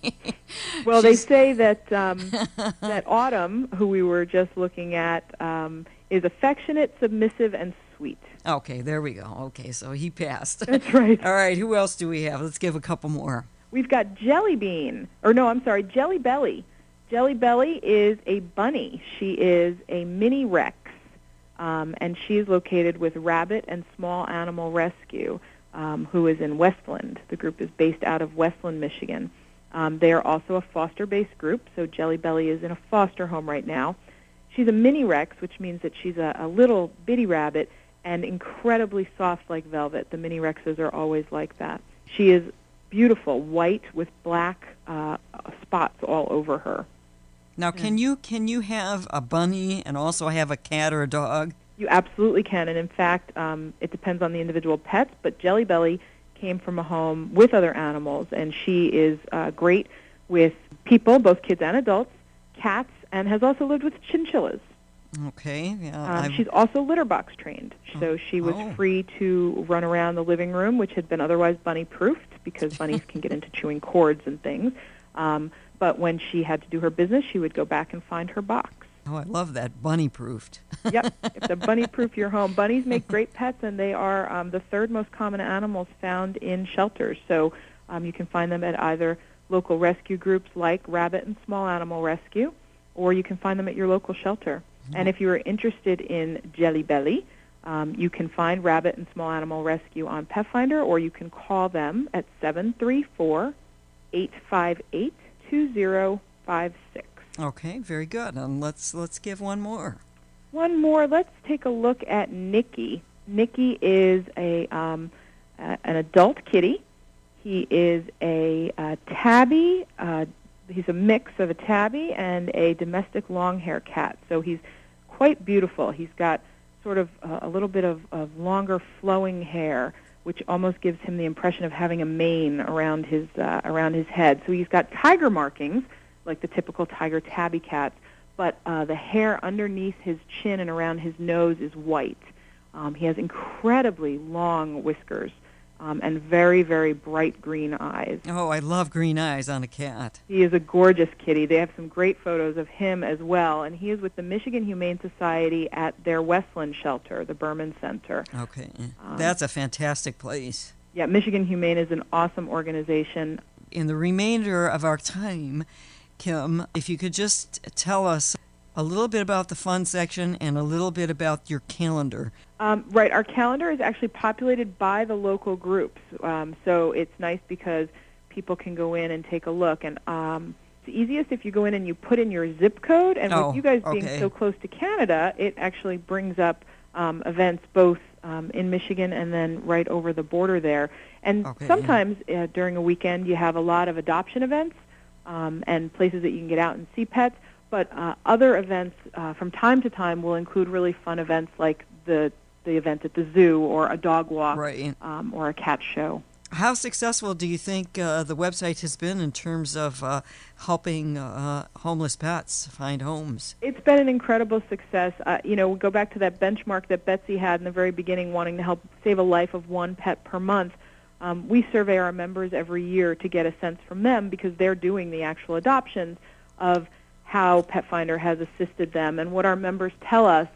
Well, they say that that Autumn, who we were just looking at, is affectionate, submissive, and sweet. Okay, there we go. Okay, so he passed. That's right. All right, who else do we have? Let's give a couple more. We've got Jelly Belly. Jelly Belly is a bunny. She is a mini Rex, and she is located with Rabbit and Small Animal Rescue, who is in Westland. The group is based out of Westland, Michigan. They are also a foster-based group, so Jelly Belly is in a foster home right now. She's a mini Rex, which means that she's a little bitty rabbit and incredibly soft like velvet. The mini Rexes are always like that. She is beautiful, white with black spots all over her. Now, can you have a bunny and also have a cat or a dog? You absolutely can, and in fact, it depends on the individual pets, but Jelly Belly came from a home with other animals, and she is great with people, both kids and adults, cats, and has also lived with chinchillas. Okay. Yeah, she's also litter box trained, so she was free to run around the living room, which had been otherwise bunny-proofed because bunnies can get into chewing cords and things. But when she had to do her business, she would go back and find her box. Oh, I love that, bunny-proofed. Yep, it's a bunny-proof your home. Bunnies make great pets, and they are the third most common animals found in shelters. So you can find them at either local rescue groups like Rabbit and Small Animal Rescue, or you can find them at your local shelter. And if you are interested in Jelly Belly, you can find Rabbit and Small Animal Rescue on Petfinder, or you can call them at 734-858-2056. Okay, very good. And let's give one more. One more. Let's take a look at Nicky. Nicky is an adult kitty. He is a tabby. He's a mix of a tabby and a domestic long-hair cat. So he's quite beautiful. He's got sort of a little bit of longer flowing hair, which almost gives him the impression of having a mane around his head. So he's got tiger markings, like the typical tiger tabby cats, but the hair underneath his chin and around his nose is white. He has incredibly long whiskers and very, very bright green eyes. Oh, I love green eyes on a cat. He is a gorgeous kitty. They have some great photos of him as well, and he is with the Michigan Humane Society at their Westland shelter, the Berman Center. Okay, that's a fantastic place. Yeah, Michigan Humane is an awesome organization. In the remainder of our time, Kim, if you could just tell us a little bit about the fun section and a little bit about your calendar. Right, our calendar is actually populated by the local groups, so it's nice because people can go in and take a look. And it's easiest if you go in and you put in your zip code, and with you guys being so close to Canada, it actually brings up events both in Michigan and then right over the border there. And sometimes during a weekend you have a lot of adoption events and places that you can get out and see pets. But other events from time to time will include really fun events like the event at the zoo or a dog walk or a cat show. How successful do you think the website has been in terms of helping homeless pets find homes? It's been an incredible success. We go back to that benchmark that Betsy had in the very beginning, wanting to help save a life of one pet per month. We survey our members every year to get a sense from them because they're doing the actual adoptions of how Petfinder has assisted them. And what our members tell us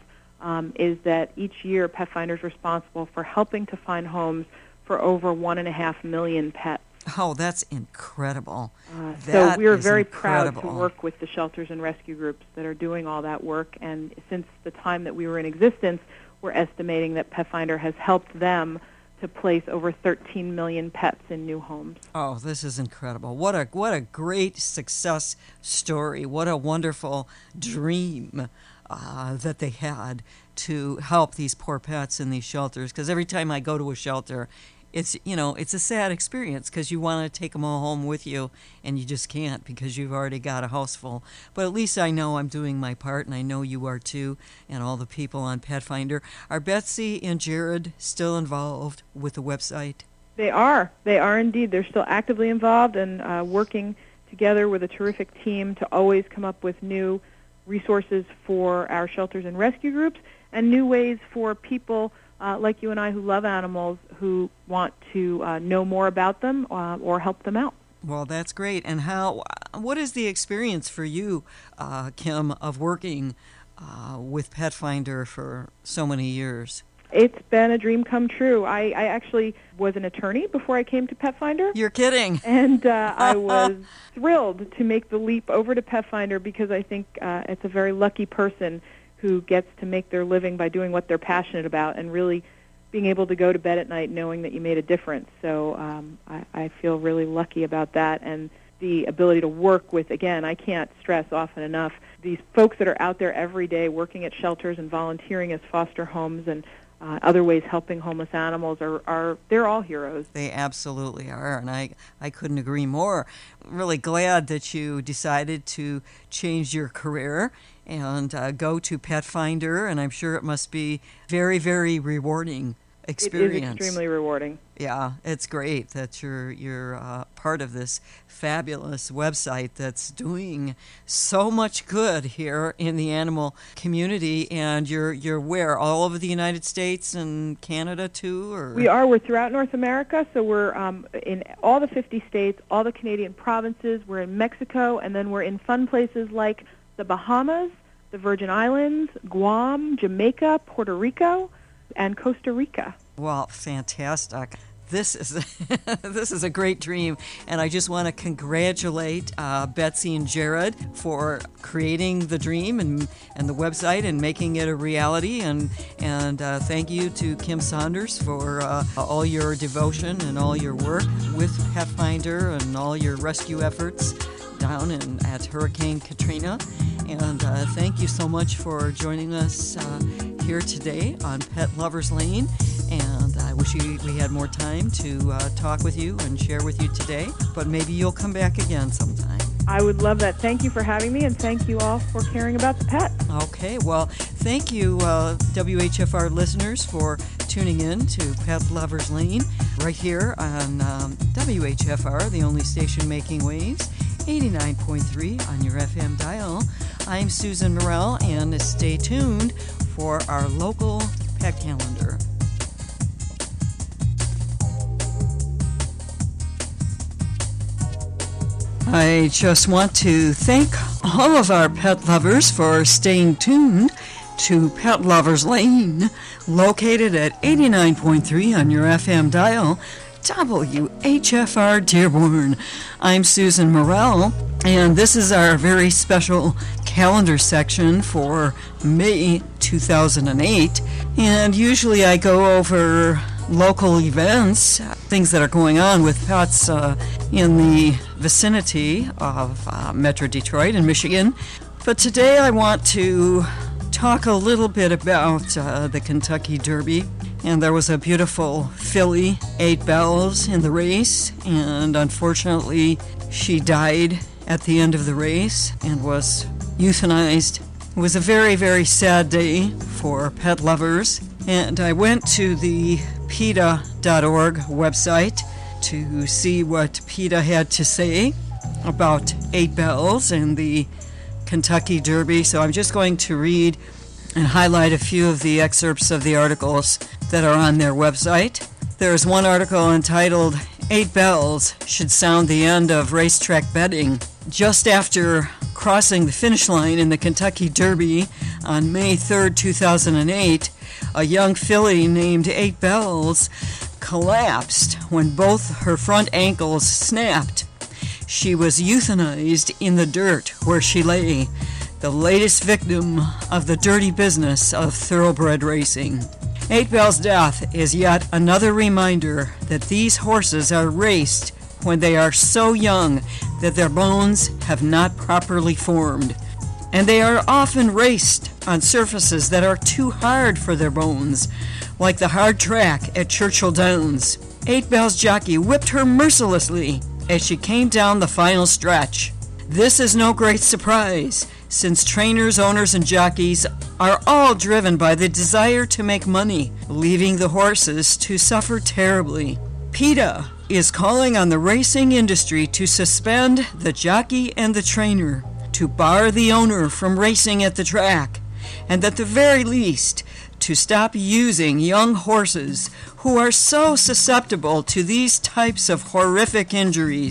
is that each year Petfinder is responsible for helping to find homes for over 1.5 million pets. Oh, that's incredible. So we are very proud to work with the shelters and rescue groups that are doing all that work. And since the time that we were in existence, we're estimating that Petfinder has helped them to place over 13 million pets in new homes. Oh, this is incredible. What a great success story. What a wonderful dream that they had to help these poor pets in these shelters. Because every time I go to a shelter, it's a sad experience because you want to take them all home with you and you just can't because you've already got a house full. But at least I know I'm doing my part, and I know you are too, and all the people on Petfinder. Are Betsy and Jared still involved with the website? They are indeed. They're still actively involved and working together with a terrific team to always come up with new resources for our shelters and rescue groups and new ways for people like you and I who love animals who want to know more about them or help them out. Well, that's great. And what is the experience for you, Kim, of working with Pet Finder for so many years? It's been a dream come true. I actually was an attorney before I came to Pet Finder. You're kidding. And I was thrilled to make the leap over to Pet Finder because I think it's a very lucky person who gets to make their living by doing what they're passionate about and really being able to go to bed at night knowing that you made a difference. So I feel really lucky about that, and the ability to work with, again, I can't stress often enough, these folks that are out there every day working at shelters and volunteering as foster homes and other ways helping homeless animals they're all heroes. They absolutely are, and I couldn't agree more. Really glad that you decided to change your career and go to Pet Finder, and I'm sure it must be very, very rewarding experience. It is extremely rewarding. Yeah, it's great that you're part of this fabulous website that's doing so much good here in the animal community. And you're where? All over the United States and Canada too? Or? We're throughout North America, so we're in all the 50 states, all the Canadian provinces. We're in Mexico, and then we're in fun places like the Bahamas, the Virgin Islands, Guam, Jamaica, Puerto Rico, and Costa Rica. Well, fantastic. This is a great dream, and I just want to congratulate Betsy and Jared for creating the dream and the website and making it a reality, and thank you to Kim Saunders for all your devotion and all your work with Pet Finder and all your rescue efforts down at Hurricane Katrina. And thank you so much for joining us here today on Pet Lovers Lane. And I wish we had more time to talk with you and share with you today. But maybe you'll come back again sometime. I would love that. Thank you for having me, and thank you all for caring about the pet. Okay, well, thank you, WHFR listeners, for tuning in to Pet Lovers Lane right here on WHFR, the only station making waves, 89.3 on your FM dial. I'm Susan Morrell, and stay tuned for our local pet calendar. I just want to thank all of our pet lovers for staying tuned to Pet Lovers Lane, located at 89.3 on your FM dial, WHFR Dearborn. I'm Susan Morrell, and this is our very special calendar section for May 2008. And usually I go over local events, things that are going on with pets in the vicinity of Metro Detroit and Michigan. But today I want to talk a little bit about the Kentucky Derby. And there was a beautiful filly, 8 Bells, in the race, and unfortunately she died at the end of the race and was euthanized. It was a very, very sad day for pet lovers, and I went to the PETA.org website to see what PETA had to say about 8 Bells and the Kentucky Derby. So I'm just going to read and highlight a few of the excerpts of the articles that are on their website. There's one article entitled, 8 Bells Should Sound the End of Racetrack Betting. Just after crossing the finish line in the Kentucky Derby on May 3rd, 2008, a young filly named 8 Bells collapsed when both her front ankles snapped. She was euthanized in the dirt where she lay, the latest victim of the dirty business of thoroughbred racing. 8 Bells' death is yet another reminder that these horses are raced when they are so young that their bones have not properly formed. And they are often raced on surfaces that are too hard for their bones, like the hard track at Churchill Downs. 8 Bells' jockey whipped her mercilessly as she came down the final stretch. This is no great surprise, since trainers, owners, and jockeys are all driven by the desire to make money, leaving the horses to suffer terribly. PETA is calling on the racing industry to suspend the jockey and the trainer, to bar the owner from racing at the track, and at the very least, to stop using young horses who are so susceptible to these types of horrific injuries.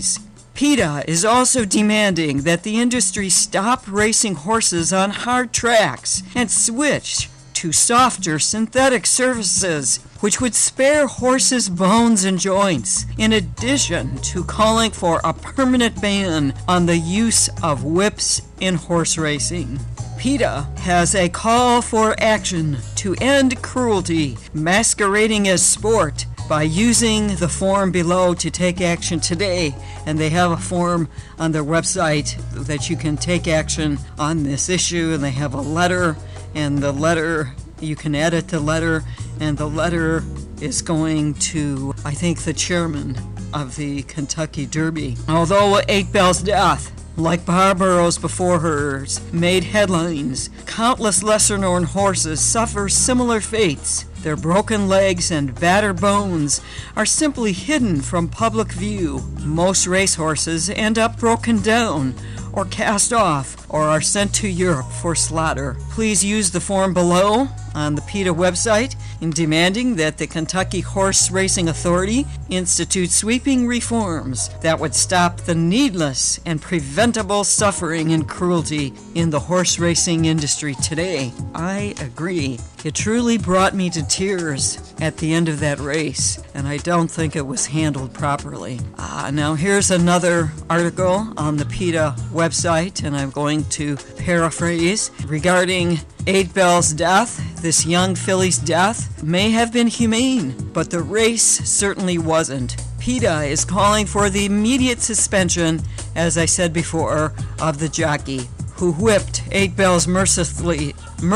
PETA is also demanding that the industry stop racing horses on hard tracks and switch to softer synthetic surfaces, which would spare horses' bones and joints, in addition to calling for a permanent ban on the use of whips in horse racing. PETA has a call for action to end cruelty masquerading as sport by using the form below to take action today. And they have a form on their website that you can take action on this issue, and they have a letter, and the letter, you can edit the letter, and the letter is going to, I think, the chairman of the Kentucky Derby. Although 8 Bell's death, like Barbaro's before hers, made headlines, countless lesser-known horses suffer similar fates. Their broken legs and battered bones are simply hidden from public view. Most racehorses end up broken down or cast off or are sent to Europe for slaughter. Please use the form below on the PETA website in demanding that the Kentucky Horse Racing Authority institute sweeping reforms that would stop the needless and preventable suffering and cruelty in the horse racing industry today. I agree. It truly brought me to tears at the end of that race, and I don't think it was handled properly. Now here's another article on the PETA website, and I'm going to paraphrase regarding 8 Bell's death. This young filly's death may have been humane, but the race certainly wasn't. PETA is calling for the immediate suspension, as I said before, of the jockey who whipped 8 Bells mercilessly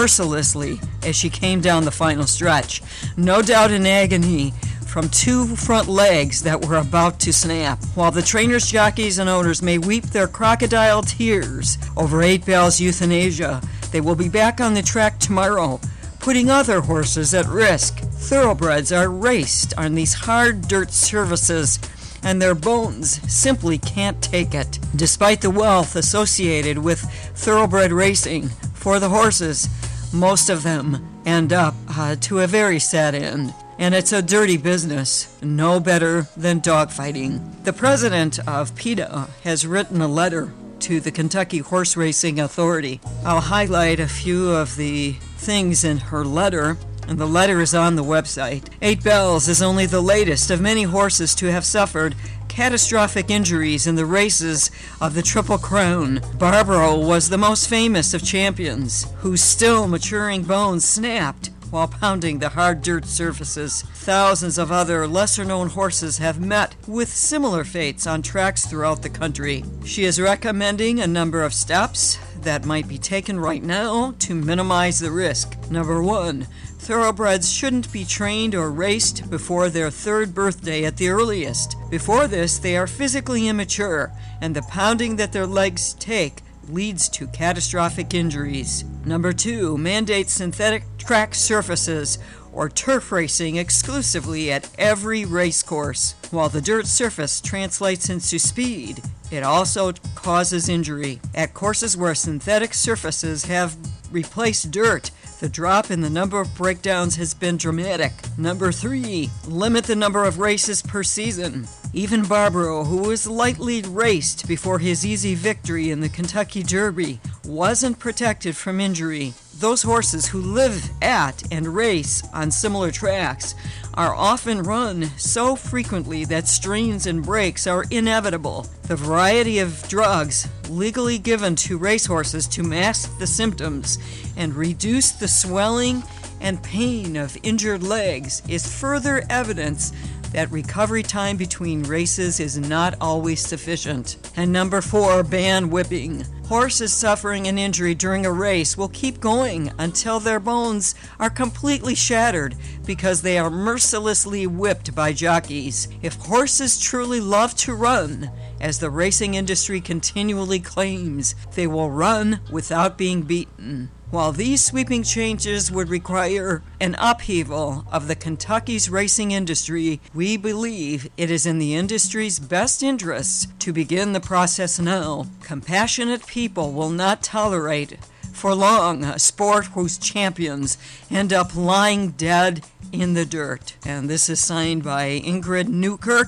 as she came down the final stretch, no doubt in agony from 2 front legs that were about to snap. While the trainers, jockeys, and owners may weep their crocodile tears over 8 Bell's euthanasia, they will be back on the track tomorrow, putting other horses at risk. Thoroughbreds are raced on these hard dirt surfaces, and their bones simply can't take it. Despite the wealth associated with thoroughbred racing for the horses, most of them end up to a very sad end. And it's a dirty business, no better than dogfighting. The president of PETA has written a letter to the Kentucky Horse Racing Authority. I'll highlight a few of the things in her letter, and the letter is on the website. 8 Bells is only the latest of many horses to have suffered catastrophic injuries in the races of the Triple Crown. Barbaro was the most famous of champions, whose still maturing bones snapped while pounding the hard dirt surfaces. Thousands of other lesser-known horses have met with similar fates on tracks throughout the country. She is recommending a number of steps that might be taken right now to minimize the risk. Number 1, thoroughbreds shouldn't be trained or raced before their 3rd birthday at the earliest. Before this, they are physically immature, and the pounding that their legs take leads to catastrophic injuries. Number 2, mandate synthetic track surfaces or turf racing exclusively at every race course. While the dirt surface translates into speed, it also causes injury. At courses where synthetic surfaces have replaced dirt, the drop in the number of breakdowns has been dramatic. Number 3, limit the number of races per season. Even Barbaro, who was lightly raced before his easy victory in the Kentucky Derby, wasn't protected from injury. Those horses who live at and race on similar tracks are often run so frequently that strains and breaks are inevitable. The variety of drugs legally given to racehorses to mask the symptoms and reduce the swelling and pain of injured legs is further evidence that recovery time between races is not always sufficient. And number 4, ban whipping. Horses suffering an injury during a race will keep going until their bones are completely shattered because they are mercilessly whipped by jockeys. If horses truly love to run, as the racing industry continually claims, they will run without being beaten. While these sweeping changes would require an upheaval of the Kentucky's racing industry, we believe it is in the industry's best interests to begin the process now. Compassionate people will not tolerate for long a sport whose champions end up lying dead in the dirt. And this is signed by Ingrid Newkirk,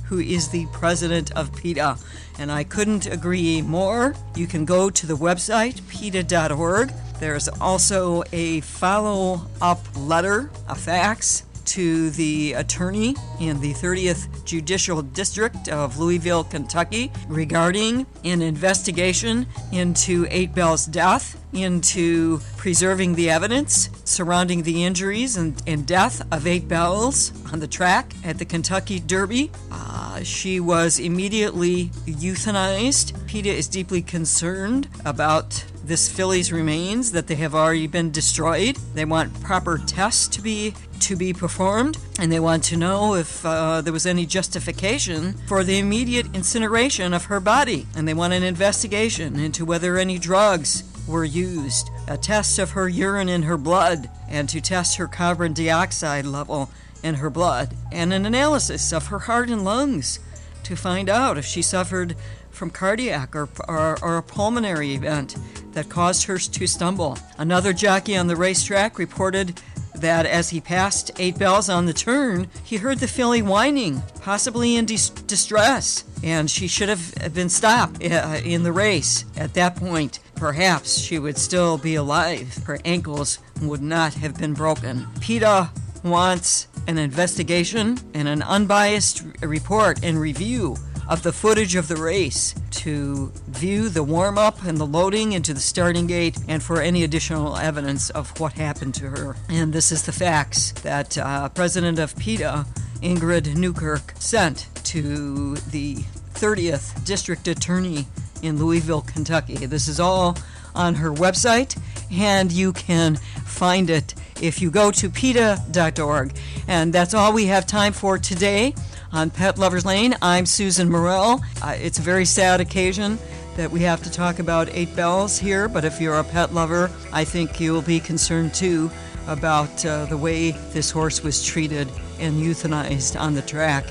who is the president of PETA. And I couldn't agree more. You can go to the website, PETA.org. There's also a follow-up letter, a fax, to the attorney in the 30th Judicial District of Louisville, Kentucky, regarding an investigation into 8 Bell's death, into preserving the evidence surrounding the injuries and death of 8 Bells on the track at the Kentucky Derby. She was immediately euthanized. PETA is deeply concerned about this filly's remains, that they have already been destroyed. They want proper tests to be performed, and they want to know if there was any justification for the immediate incineration of her body. And they want an investigation into whether any drugs were used, a test of her urine in her blood, and to test her carbon dioxide level in her blood, and an analysis of her heart and lungs to find out if she suffered from cardiac or a pulmonary event that caused her to stumble. Another jockey on the racetrack reported that as he passed 8 Bells on the turn, he heard the filly whining, possibly in distress, and she should have been stopped in the race. At that point, perhaps she would still be alive. Her ankles would not have been broken. PETA wants an investigation and an unbiased report and review of the footage of the race to view the warm-up and the loading into the starting gate, and for any additional evidence of what happened to her. And this is the facts that President of PETA, Ingrid Newkirk, sent to the 30th District Attorney in Louisville, Kentucky. This is all on her website, and you can find it if you go to PETA.org. And that's all we have time for today on Pet Lovers Lane. I'm Susan Morell. It's a very sad occasion that we have to talk about 8 Bells here, but if you're a pet lover, I think you'll be concerned too about the way this horse was treated and euthanized on the track.